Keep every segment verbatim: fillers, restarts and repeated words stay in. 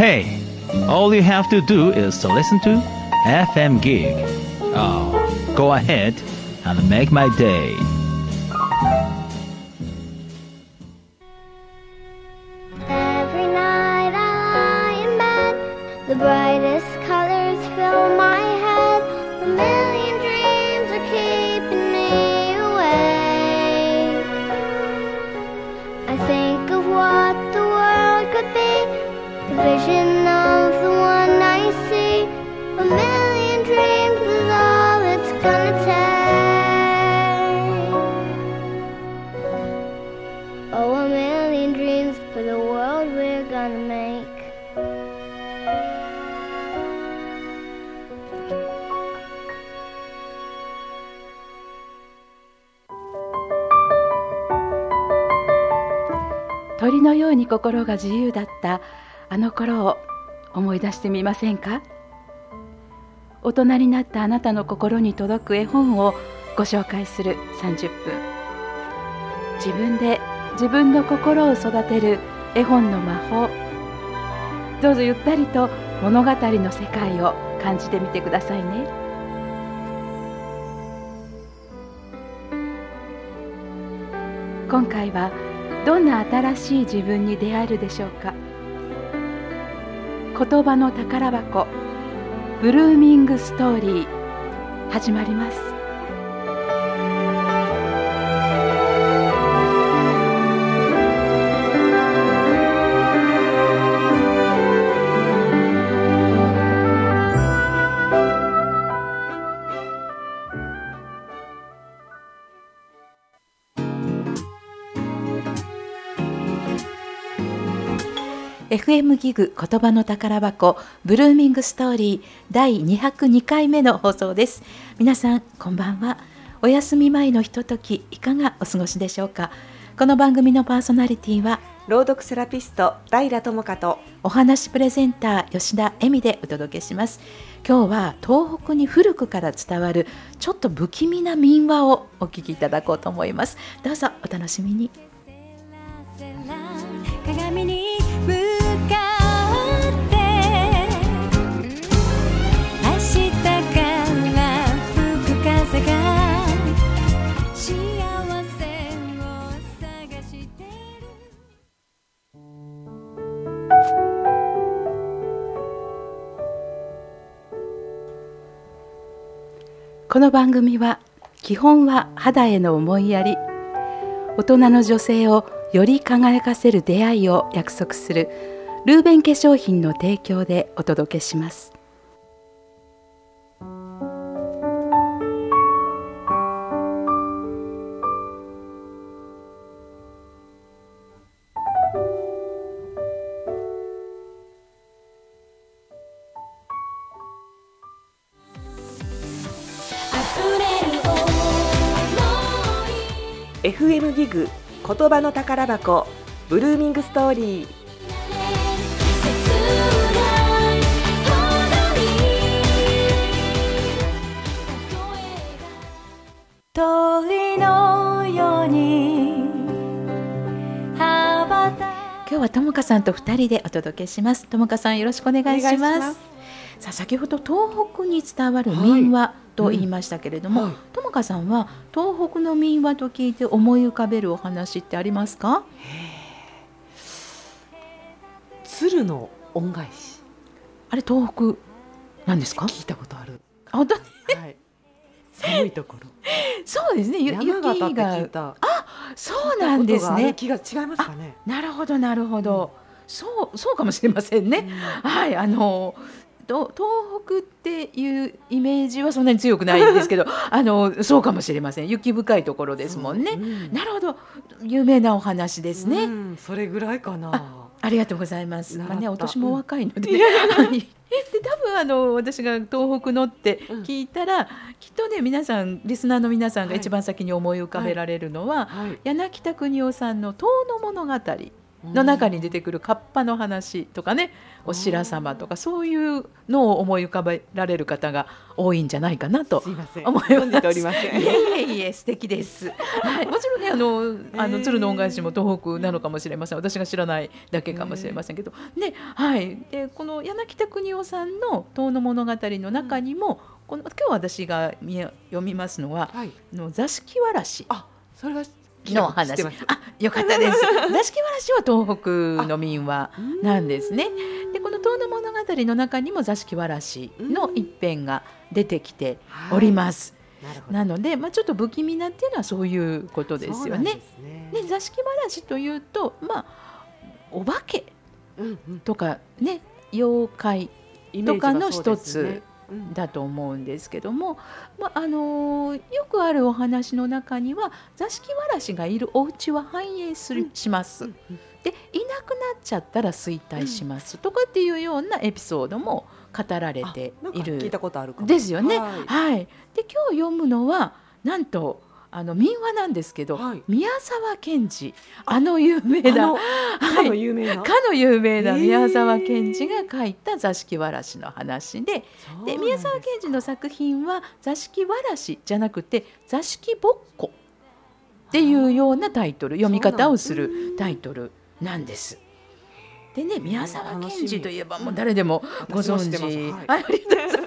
Hey, all you have to do is to listen to エフエム Gig. Oh, go ahead and make my day. Every night I lie in bed, the brightest colors fill my head. A million dreams are keeping me awake. I think of what the world could be, the vision of the one I see. A million dreams is all it's gonna take. Oh, a million dreams for the world we're gonna make. 「鳥のように心が自由だったあの頃を思い出してみませんか？大人になったあなたの心に届く絵本をご紹介するさんじゅっぷん。自分で自分の心を育てる絵本の魔法。どうぞゆったりと物語の世界を感じてみてくださいね。今回はどんな新しい自分に出会えるでしょうか。言葉の宝箱ブルーミングストーリー始まります。エフエム ギグ言葉の宝箱ブルーミングストーリーだいにひゃくにかいめの放送です。皆さんこんばんは。お休み前のひとときいかがお過ごしでしょうか。この番組のパーソナリティは朗読セラピストライラ智香とお話プレゼンター吉田恵美でお届けします。今日は東北に古くから伝わるちょっと不気味な民話をお聞きいただこうと思います。どうぞお楽しみに。 鏡にこの番組は基本は肌への思いやり、大人の女性をより輝かせる出会いを約束するルーベン化粧品の提供でお届けします。 エフエム ギグ言葉の宝箱ブルーミングストーリー。 鳥のように羽ばた今日は智香さんとふたりでお届けします。智香さんよろしくお願いします。 お願いします。 さあ先ほど東北に伝わる民話と言いましたけれども、 はいうんはい、 智香さんは東北の民話と聞いて思い浮かべるお話ってありますか？ 鶴の恩返し。 あれ東北なんですか？ 聞いたことある。 あ、本当に、 はい、寒いところそうですね。ゆ山形って雪が聞いた。 あ、そうなんですね。 気が違いますかね。 なるほどなるほど、うん、そうそうかもしれませんね、うん、はいあの東北っていうイメージはそんなに強くないんですけどあのそうかもしれません。雪深いところですもんね、うん、なるほど、有名なお話ですね、うん、 それぐらいかな。 あ, ありがとうございます。まあね、お年も若いので、うん、はいで多分あの私が東北のって聞いたら、うん、きっとね皆さんリスナーの皆さんが一番先に思い浮かべられるのは、はいはい、柳田国夫さんの遠野物語の中に出てくるカッパの話とかね、お白様とかそういうのを思い浮かべられる方が多いんじゃないかなとすいません、 思います。 存じておりません。 いえいえいえ、素敵です。はい、もちろんね、あの、あの鶴の恩返しも東北なのかもしれません。私が知らないだけかもしれませんけど、ね、はい。で、この柳田国男さんの遠野物語の中にも、この今日私が見読みますのは、 はい、 の座敷わらし。 あ、それはの話。あ、よかったです。座敷わらしは東北の民話なんですね。で、この遠野物語の中にも座敷わらしの一編が出てきております。なるほど。なので、まあ、ちょっと不気味なっていうのはそういうことですよね。で、座敷わらしというと、まあ、お化けとかね、妖怪とかの一つだと思うんですけども、まああのー、よくあるお話の中には座敷わらしがいるお家は繁栄する、うん、します、うんうん、でいなくなっちゃったら衰退します、うん、とかっていうようなエピソードも語られている聞いたことあるかもですよね。 はい、 はい、で今日読むのはなんとあの民話なんですけど、はい、宮沢賢治、あの有名なかの有名な、 はい、かの有名な宮沢賢治が書いた座敷わらしの話 で, で宮沢賢治の作品は座敷わらしじゃなくて座敷ぼっこっていうようなタイトル、読み方をするタイトルなんです。でね、宮沢賢治といえばもう誰でもご存知、はい、ありがとうございます。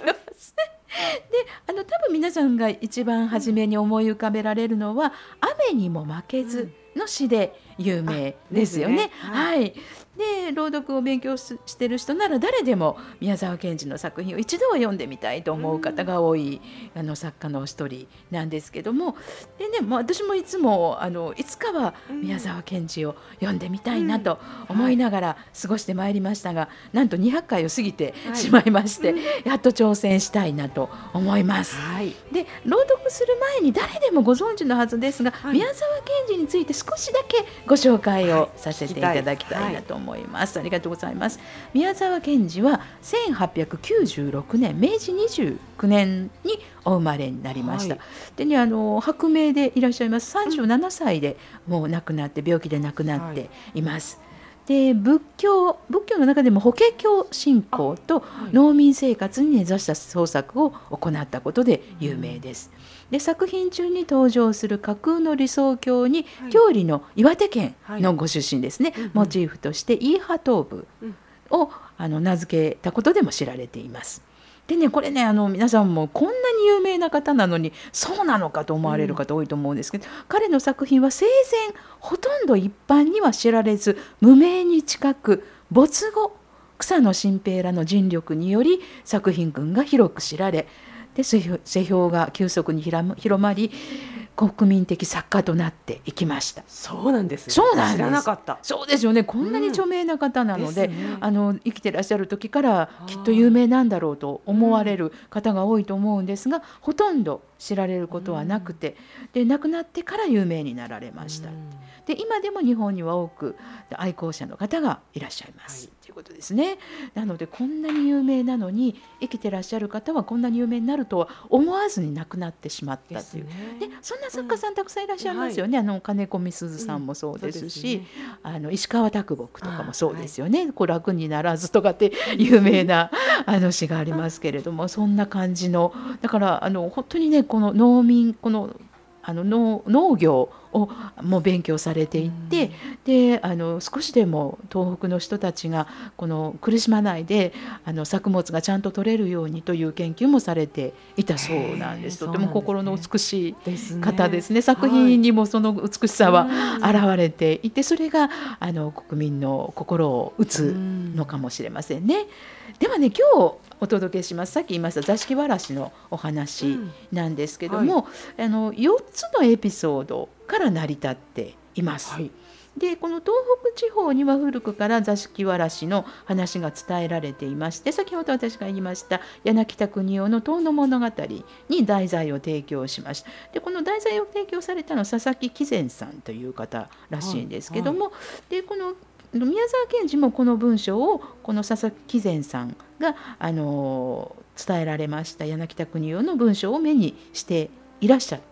で、あの多分皆さんが一番初めに思い浮かべられるのは「雨にも負けず」の詩で有名ですよね。ね、はい、はい、で朗読を勉強してる人なら誰でも宮沢賢治の作品を一度は読んでみたいと思う方が多い、うん、あの作家の一人なんですけども、で、ね、まあ、私もいつもあのいつかは宮沢賢治を読んでみたいなと思いながら過ごしてまいりましたが、なんとにひゃっかいを過ぎてしまいまして、はい、やっと挑戦したいなと思います。はい、で朗読する前に誰でもご存知のはずですが、はい、宮沢賢治について少しだけご紹介をさせていただきたいなと思います。はい、ありがとうございます。宮沢賢治はせんはっぴゃくきゅうじゅうろくねんめいじにじゅうきゅうねんにお生まれになりました。はい、でね、あの薄命でいらっしゃいます。さんじゅうななさいでもう亡くなって、病気で亡くなっています。はい、で仏教仏教の中でも法華経信仰と農民生活に根ざした創作を行ったことで有名です。で作品中に登場する架空の理想郷に、はい、郷里の岩手県のご出身ですね、はい、モチーフとしてイーハトーブをあの名付けたことでも知られています。でね、これね、あの皆さんもこんなに有名な方なのにそうなのかと思われる方多いと思うんですけど、うん、彼の作品は生前ほとんど一般には知られず、無名に近く没後草野新平らの尽力により作品群が広く知られ、で世評が急速に広まり国民的作家となっていきました。 そうなんですね。 そうなんです。 知らなかった。 そうですよね。こんなに著名な方なので、うんでね、あの生きてらっしゃる時からきっと有名なんだろうと思われる方が多いと思うんですが、ほとんど知られることはなくて、で亡くなってから有名になられました。で今でも日本には多く愛好者の方がいらっしゃいます、はい、ということですね。なのでこんなに有名なのに生きてらっしゃる方はこんなに有名になるとは思わずに亡くなってしまったという、でそんな作家さんたくさんいらっしゃいますよね、うん、あの金子みすずさんもそうですし、うんですね、あの石川啄木とかもそうですよね、はい、こう楽にならずとかって有名なあの詩がありますけれども、そんな感じの、だからあの本当にね、この農民このあの 農, 農業をも勉強されていって、うん、であの少しでも東北の人たちがこの苦しまないであの作物がちゃんと取れるようにという研究もされていたそうなんです。とても心の美しい方ですね。作品にもその美しさは現れていて、それがあの国民の心を打つのかもしれませんね。ではね、今日お届けします。さっき言いました座敷わらしのお話なんですけども、うんはい、あのよっつのエピソードから成り立っています。はい、でこの東北地方には古くから座敷わらしの話が伝えられていまして、先ほど私が言いました柳田国男の遠野物語に題材を提供しました。でこの題材を提供されたのは佐々木喜善さんという方らしいんですけども、はいはい、でこの宮沢賢治もこの文章をこの佐々木喜善さんがあの伝えられました柳田国男の文章を目にしていらっしゃった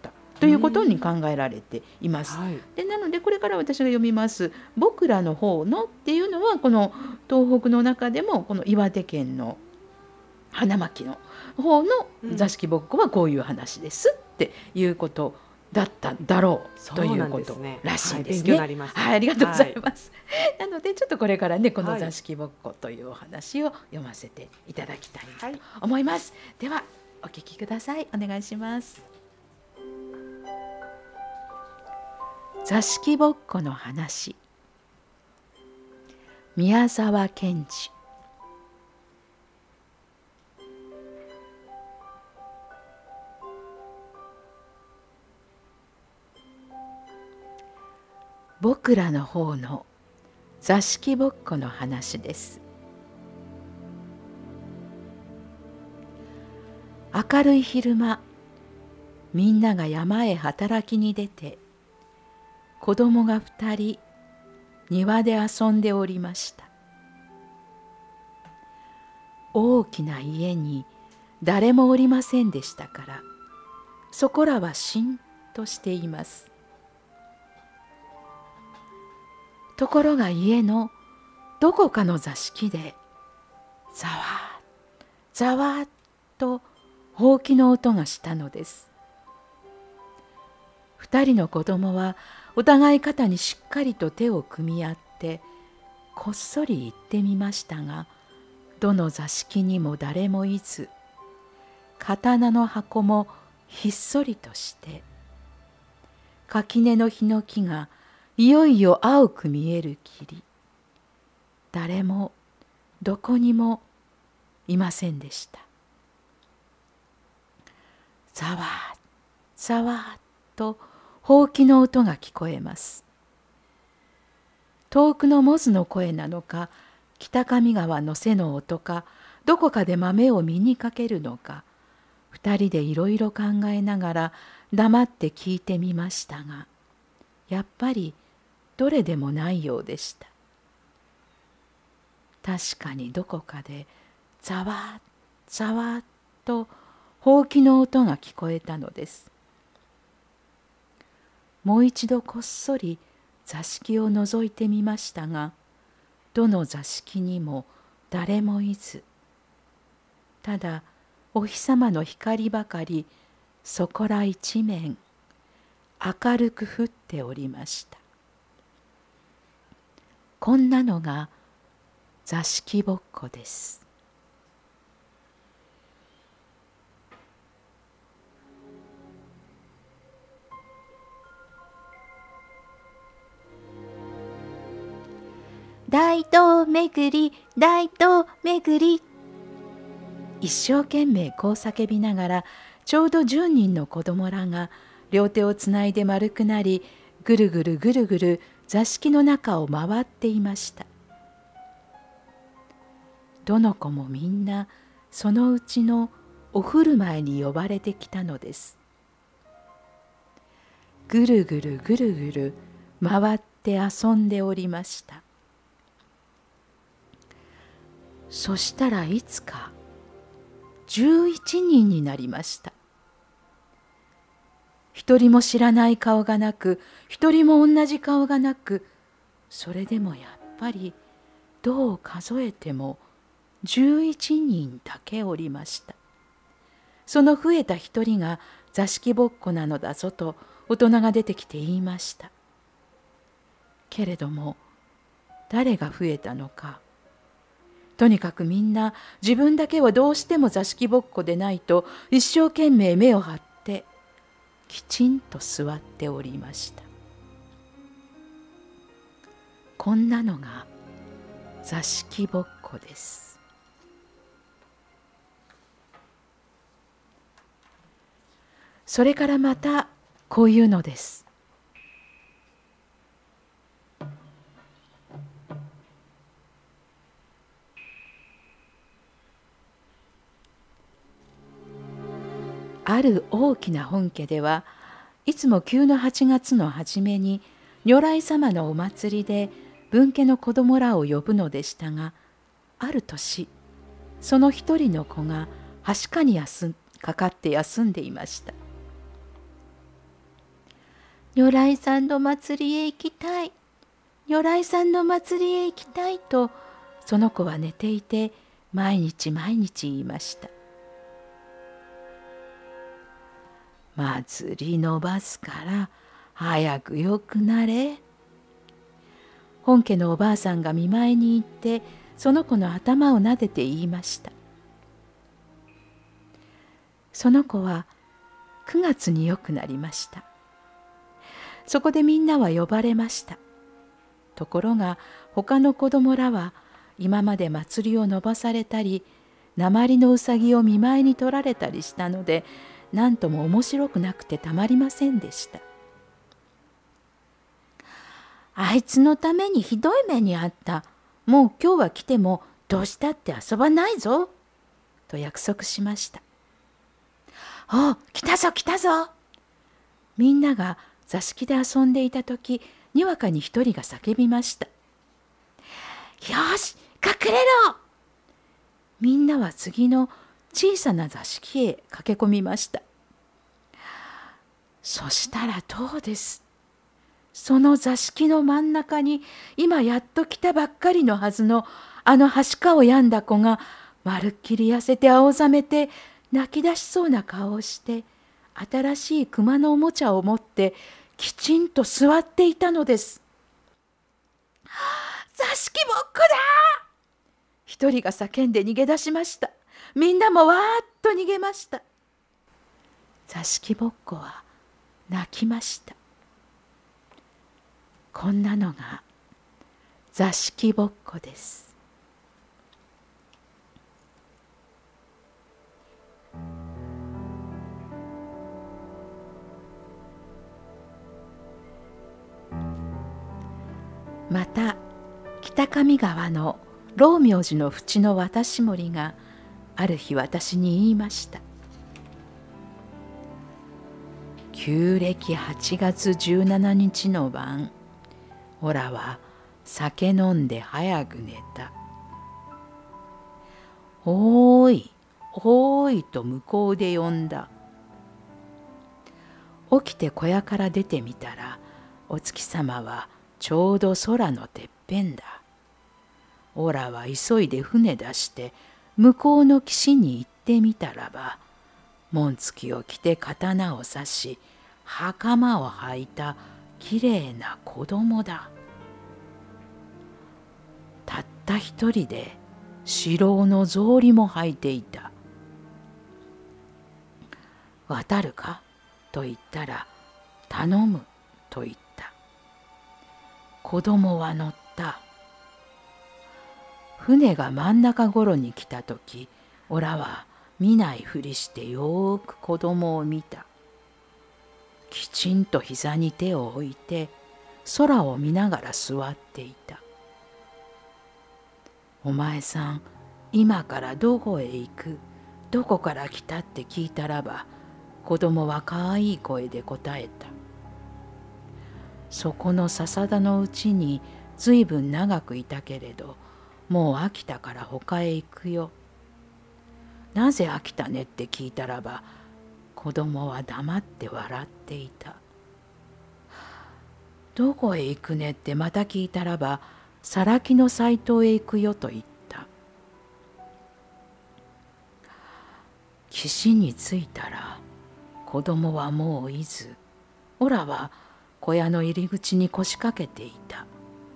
ということに考えられています。 はい、 でなのでこれから私が読みます「僕らの方の」っていうのはこの東北の中でもこの岩手県の花巻の方の座敷ぼっこはこういう話ですっていうことだっただろうということらしいですね。はい、ありがとうございます。はい、なのでちょっとこれからねこの座敷ぼっこというお話を読ませていただきたいなと思います。はい、ではお聞きください。お願いします。座敷ぼっこの話。宮沢賢治。僕らの方の座敷ぼっこの話です。明るい昼間、みんなが山へ働きに出て、子供が二人庭で遊んでおりました。大きな家に誰もおりませんでしたから、そこらはしんとしています。ところが家のどこかの座敷でざわっざわっとほうきの音がしたのです。二人の子供はお互い肩にしっかりと手を組み合ってこっそり行ってみましたが、どの座敷にも誰もいず、刀の箱もひっそりとして、垣根のヒノキがいよいよ青く見えるきり、誰もどこにもいませんでした。ざわっざわっとほうきの音が聞こえます。遠くのモズの声なのか、北上川の瀬の音か、どこかで豆を見にかけるのか、二人でいろいろ考えながら黙って聞いてみましたが、やっぱりどれでもないようでした。確かにどこかでざわっざわっとほうきの音が聞こえたのです。もう一度こっそり座敷を覗いてみましたが、どの座敷にも誰もいず、ただお日様の光ばかりそこら一面明るく降っておりました。こんなのが座敷ぼっこです。大道巡り、大道巡り。一生懸命こう叫びながら、ちょうど十人の子供らが両手をつないで丸くなり、ぐるぐるぐるぐる座敷の中を回っていました。どの子もみんなそのうちのお振る舞いに呼ばれてきたのです。ぐるぐるぐるぐる回って遊んでおりました。そしたらいつかじゅういちにんになりました。一人も知らない顔がなく、一人も同じ顔がなく、それでもやっぱりどう数えてもじゅういちにんだけおりました。その増えた一人が座敷ぼっこなのだぞと大人が出てきて言いました。けれども誰が増えたのか、とにかくみんな自分だけはどうしても座敷ぼっこでないと一生懸命目を張ってきちんと座っておりました。こんなのが座敷ぼっこです。それからまたこういうのです。ある大きな本家ではいつも旧のはちがつの初めに如来様のお祭りで分家の子供らを呼ぶのでしたが、ある年その一人の子がはしかに休んかかって休んでいました。 如来さんの祭りへ行きたい、如来さんの祭りへ行きたいと、その子は寝ていて毎日毎日言いました。祭り伸ばすから早くよくなれ。本家のおばあさんが見舞いに行ってその子の頭を撫でて言いました。その子はくがつによくなりました。そこでみんなは呼ばれました。ところが他の子供らは今まで祭りを伸ばされたり、鉛のうさぎを見舞いに取られたりしたので、なんとも面白くなくてたまりませんでした。あいつのためにひどい目にあった。もう今日は来てもどうしたって遊ばないぞ。と約束しました。おう、来たぞ来たぞ。みんなが座敷で遊んでいたとき、にわかに一人が叫びました。よし、隠れろ。みんなは次の小さな座敷へ駆け込みました。そしたらどうです。その座敷の真ん中に今やっと来たばっかりのはずのあのはしかを病んだ子がまるっきり痩せて青ざめて泣き出しそうな顔をして新しい熊のおもちゃを持ってきちんと座っていたのです。座敷ぼっこだ。一人が叫んで逃げ出しました。みんなもわーっと逃げました。座敷ぼっこは泣きました。こんなのが座敷ぼっこです。また北上川の老明寺の淵の渡し森がある日私に言いました。旧暦はちがつじゅうしちにちの晩、おらは酒飲んで早く寝た。おーい、おーいと向こうで呼んだ。起きて小屋から出てみたら、お月様はちょうど空のてっぺんだ。おらは急いで船出して向こうの岸に行ってみたらば、紋付きを着て刀を刺し、袴を履いたきれいな子供だ。たった一人で白の草履も履いていた。渡るかと言ったら、頼むと言った。子供は乗った。船が真ん中ごろに来たとき、おらは見ないふりしてよーく子供を見た。きちんと膝に手を置いて空を見ながら座っていた。お前さん、今からどこへ行く、どこから来たって聞いたらば、子供はかわいい声で答えた。そこの笹田のうちにずいぶん長くいたけれど、もう飽きたから他へ行くよ。なぜ飽きたねって聞いたらば、子供は黙って笑っていた。どこへ行くねってまた聞いたらば、さ木の斎藤へ行くよと言った。岸に着いたら、子供はもういず、おらは小屋の入り口に腰掛けていた。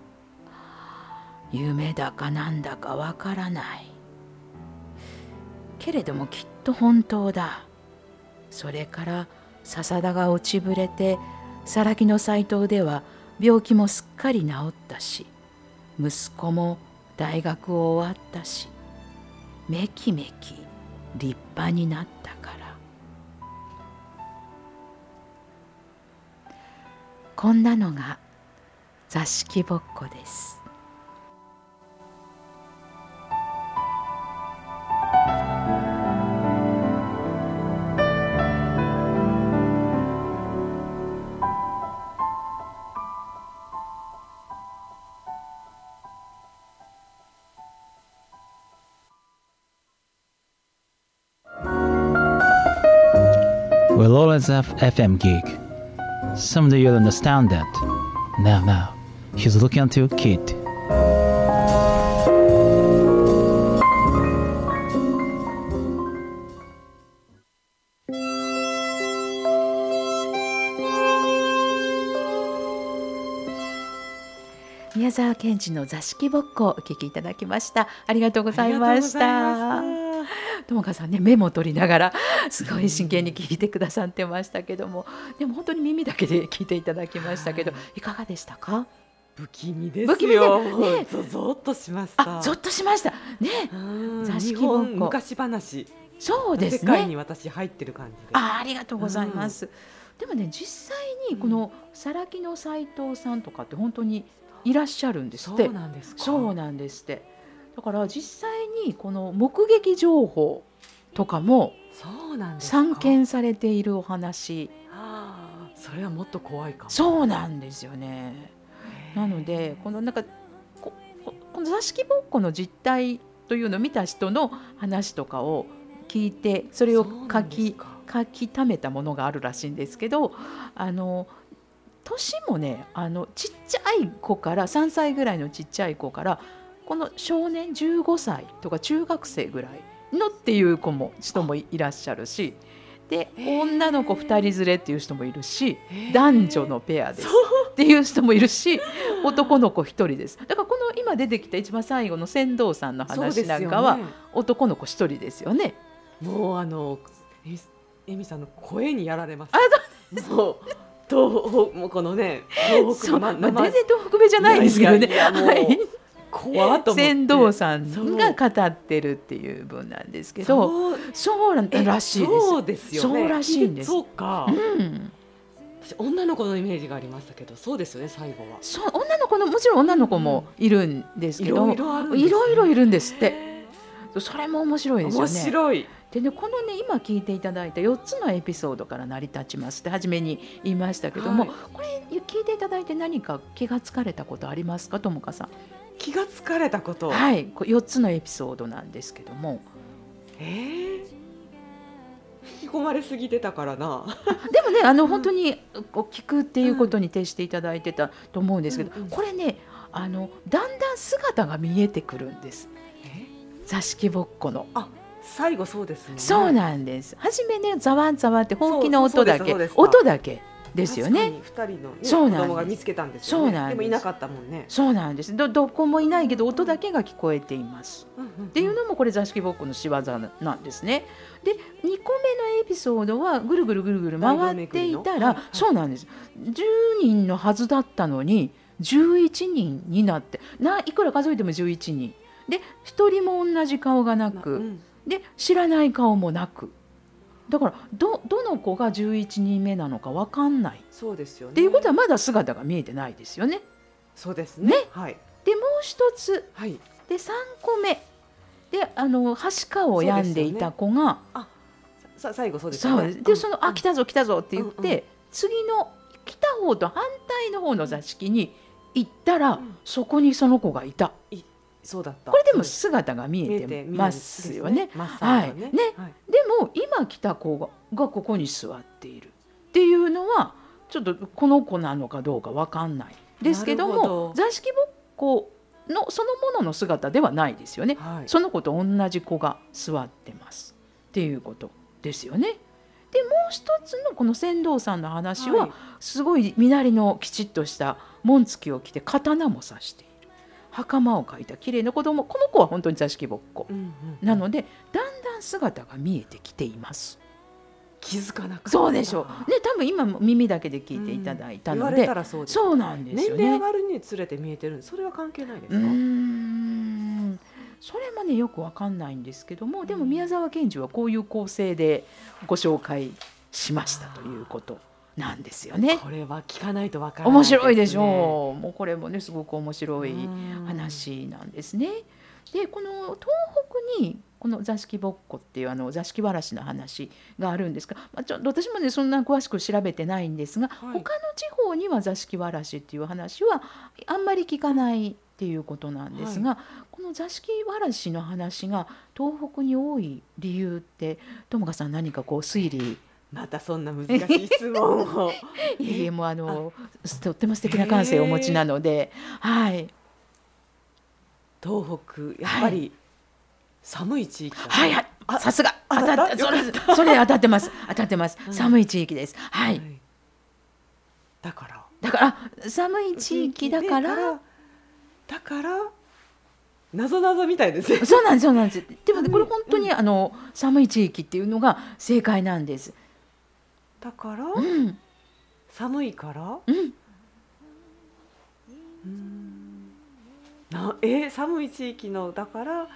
夢だかなんだかわからない。けれどもきっと本当だ。それから笹田が落ちぶれて、さ木の斎藤では病気もすっかり治ったし、息子も大学を終わったし、めきめき立派になったから。こんなのが座敷ぼっこです。 We'll always have エフエム gig. Someday you'll understand that. Now, now, he's looking at you, kid. 宮沢賢治の座敷ぼっこお聞きいただきました。ありがとうございました。友香さんね、メモを取りながらすごい真剣に聞いてくださってましたけども、でも本当に耳だけで聞いていただきましたけど、いかがでしたか？ 不気味ですよ。 不気味でね、 ゾゾっとしました。 あ、ゾッとしましたね。座敷ぼっこ、 日本昔話、 そうですね。 世界に私入ってる感じで。 あ、ありがとうございます。うん、でもね、実際にこのさらきの斉藤さんとかって本当にいらっしゃるんですって。 そうなんですか。 そうなんですって。だから実際にこの目撃情報とかも散見されているお話。 はあ、それはもっと怖いかも。 そうなんですよね。なのでこのなんか こ, この座敷ぼっこの実態というのを見た人の話とかを聞いて、それを書き書き溜めたものがあるらしいんですけど、あの年もね、あのちっちゃい子からさんさいぐらいのちっちゃい子から、この少年じゅうごさいとか中学生ぐらいのっていう子も人もいらっしゃるし、で女の子ふたり連れっていう人もいるし、男女のペアですっていう人もいるし、男の子ひとりです。だからこの今出てきた一番最後の船頭さんの話なんかは、男の子ひとりですよね。 もうあのえみさんの声にやられます。あ、そう。東北もこのね、東北の、ままあ、全然東北弁じゃないですけどね。 怖っと思って。 船頭さんが語ってるっていう分なんですけど、そう、そうらしいです。 そうですよね。 そうらしいんです。 そうか。 うん、 私女の子のイメージがありましたけど、そうですよね、最後は。 そう、女の子の、もちろん女の子もいるんですけど、うん、いろいろあるんですね。いろいろいるんですって。それも面白いですよね。 面白い。 でね、このね、今聞いていただいたよっつのエピソードから成り立ちますって初めに言いましたけども、はい、これ聞いていただいて何か気がつかれたことありますか、友香さん。 気がつかれたこと、 はい、よっつのエピソードなんですけども、 えー、引き込まれすぎてたからな。 でもね、あの本当にこう聞くっていうことに徹していただいてたと思うんですけど、うんうん、これね、あのだんだん姿が見えてくるんです。え座敷ぼっこの。あ、 最後そうですね。 そうなんです。初めね、ざわんざわんって本気の音だけ、音だけですよね。 ふたりの、ね、子供が見つけたんですよね。そうなんです。でもいなかったもんね。 そうなんです。 ど, どこもいないけど音だけが聞こえています、うんうんうん、っていうのもこれ座敷ぼっこの仕業なんですね。でにこめのエピソードはぐるぐるぐるぐる回っていたら、はいはい、そうなんです。じゅうにんのはずだったのにじゅういちにんになって、ないくら数えてもじゅういちにんで、ひとりも同じ顔がなく、うん、で知らない顔もなく、だから ど, どの子がじゅういちにんめなのか分かんない。 そうですよね。 っていうことはまだ姿が見えてないですよね。 そうですね。ね、はい、 でもう一つ、はい、でさんこめで、あのはしかを病んでいた子が、ね、あさ最後そうですよね。 そうで、その、うん、あ来たぞ来たぞって言って、うんうん、次の来た方と反対の方の座敷に行ったら、うん、そこにその子がいた。いそうだった。 これでも姿が見えてますよね。はいね。でも今来た子 が, がここに座っているっていうのはちょっとこの子なのかどうか分かんないですけども、ど座敷ぼっこのそのものの姿ではないですよね、はい、その子と同じ子が座ってますっていうことですよね。でもう一つのこの船頭さんの話は、はい、すごい身なりのきちっとした紋付きを着て刀も刺している、袴を描いた綺麗な子供、この子は本当に座敷ぼっこ、うんうんうん、なのでだんだん姿が見えてきています。 気づかなかった。 そうでしょうね。多分今も耳だけで聞いていただいたので、うん、言われたらそうです。そうなんですよね。 年齢上がるにつれて見えてる、それは関係ないですか？ うーん、それもねよくわかんないんですけども、でも宮沢賢治はこういう構成でご紹介しましたということなんですよね。 これは聞かないとわからないですね。面白いでしょう。もうこれもねすごく面白い話なんですね。でこの東北にこの座敷ぼっこっていうあの座敷わらしの話があるんですが、まあ、ちょっと私もねそんな詳しく調べてないんですが、はい、他の地方には座敷わらしっていう話はあんまり聞かないっていうことなんですが、はい、この座敷わらしの話が東北に多い理由って友香さん何かこう推理またそんな難しい質問をいえもうあのとっても素敵な感性をお持ちなので、はい、 東北やっぱり寒い地域だ、ね、 はいはい、さすが当たって、それそれ当たってます当たってます、うん、寒い地域です、はい、はい、 だからだから寒い地域だからだからなぞなぞみたいですね。 そうなんですそうなんです。でも、ね、これ本当に、うん、あの寒い地域っていうのが正解なんです。 だから、 うん、 寒いから、 うん、 うんなえ寒い地域のだから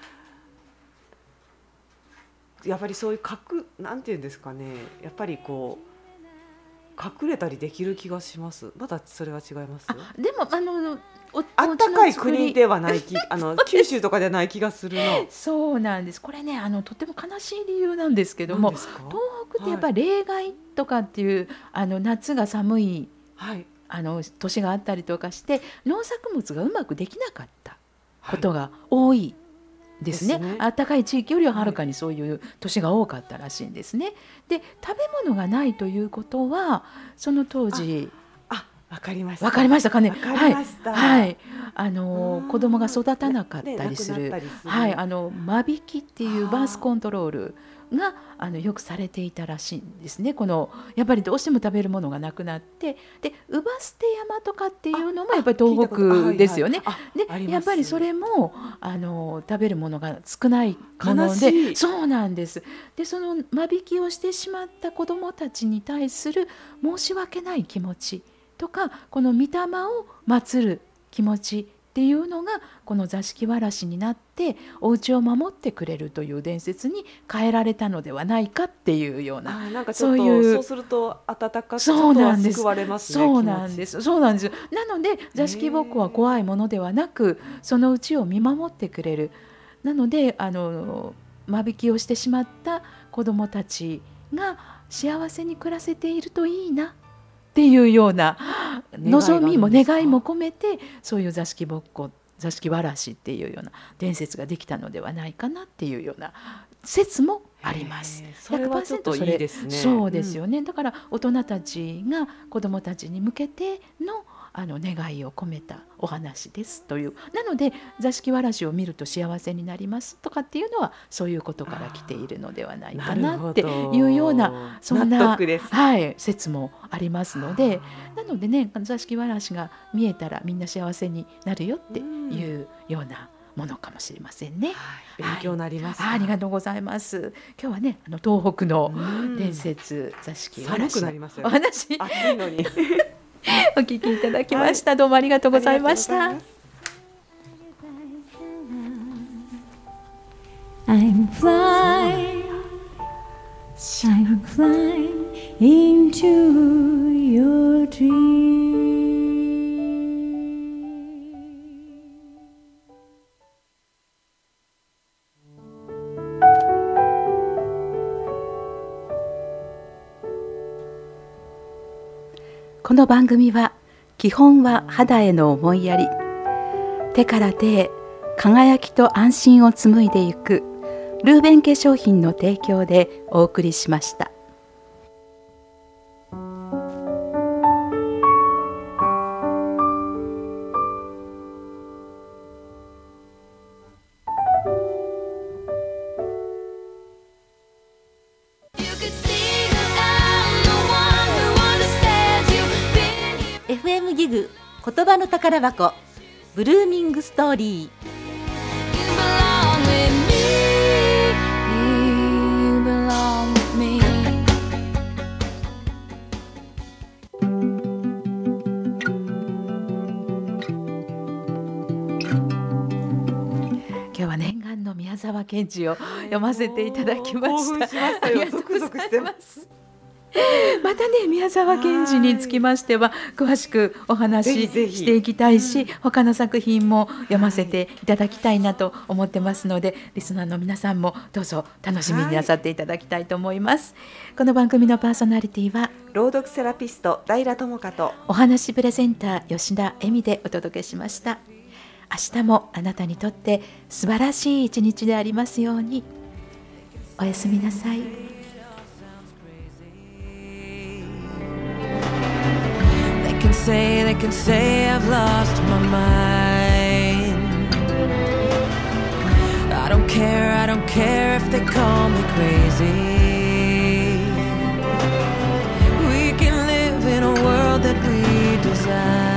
やっぱりそういう隠なんていうんですかね、やっぱりこう隠れたりできる気がします。まだそれは違います？ あでもあのあったかい国ではない気あの九州とかではない気がするの。 そうなんです。これねあのとても悲しい理由なんですけども、東北ってやっぱり例外とかっていう、はい、あの夏が寒い、はい、あの年があったりとかして農作物がうまくできなかったことが多いですね。あったかい地域よりははるかにそういう年が多かったらしいんですね。はい、で食べ物がないということはその当時わかりました。 わかりましたかね。 はい、 はい、あの子供が育たなかったりする、ね、するはい、あの間引きっていうバースコントロールがあのよくされていたらしいんですね。このやっぱりどうしても食べるものがなくなって、で姥捨山とかっていうのもやっぱり東北ですよね。でやっぱりそれもあの食べるものが少ないもので、そうなんです。でその間引きをしてしまった子どもたちに対する申し訳ない気持ちとか、この御霊を祀る気持ちっていうのがこの座敷わらしになってお家を守ってくれるという伝説に変えられたのではないかっていうような、 あなんかちょっとそういう、そうすると温かくちょっとは救われますね。 そうなんです。そうなんです。なので座敷ぼっこは怖いものではなく、そのうちを見守ってくれる。なのであの間引きをしてしまった子どもたちが幸せに暮らせているといいなっていうような望みも願いも込めて、そういう座敷ぼっこ座敷わらしっていうような伝説ができたのではないかなっていうような説もあります。 それはちょっといいですね。 そうですよね、うん、だから大人たちが子どもたちに向けてのあの願いを込めたお話ですという。なので座敷わらしを見ると幸せになりますとかっていうのはそういうことから来ているのではないかなっていうような、そんな、はい、説もありますので、なのでね座敷わらしが見えたらみんな幸せになるよっていうようなものかもしれませんね。 勉強になります、 はい、ありがとうございます。今日はねあの東北の伝説座敷わらしのお話、 暑いのにお聞きいただきました、はい、どうもありがとうございました。 I'm flying, I'm flying into your dream. この番組は基本は肌への思いやり、手から手へ輝きと安心を紡いでいくルーベン化粧品の提供でお送りしました。 エフエム ギグ言葉の宝箱ブルーミングストーリー。 今日は念願の宮沢賢治を読ませていただきました。 興奮しましたよ。ゾクゾクしてます。 またね宮沢賢治につきましては詳しくお話ししていきたいし、他の作品も読ませていただきたいなと思ってますので、リスナーの皆さんもどうぞ楽しみになさっていただきたいと思います。この番組のパーソナリティは朗読セラピスト平智香とお話プレゼンター吉田恵美でお届けしました。明日もあなたにとって素晴らしい一日でありますように。おやすみなさい。 can say, they can say I've lost my mind. I don't care, I don't care if they call me crazy. We can live in a world that we desire.